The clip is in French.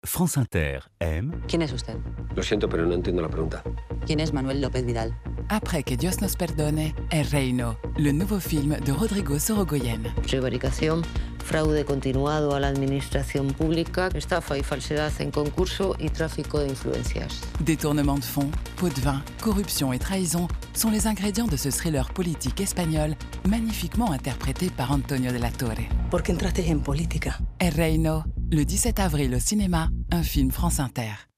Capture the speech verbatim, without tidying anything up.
France Inter aime. ¿Quién es usted? Lo siento, pero no entiendo la pregunta. ¿Quién es Manuel López Vidal? Après que Dios nos perdone, El Reino, le nouveau film de Rodrigo Sorogoyen. Prevaricación, fraude continuado a la administración pública, estafa y falsedad en concurso y tráfico de influencias. Détournement de fonds, pots de vin, corruption et trahison sont les ingrédients de ce thriller politique espagnol magnifiquement interprété par Antonio de la Torre. ¿Por qué entraste en política? El Reino, le dix-sept avril au cinéma, un film France Inter.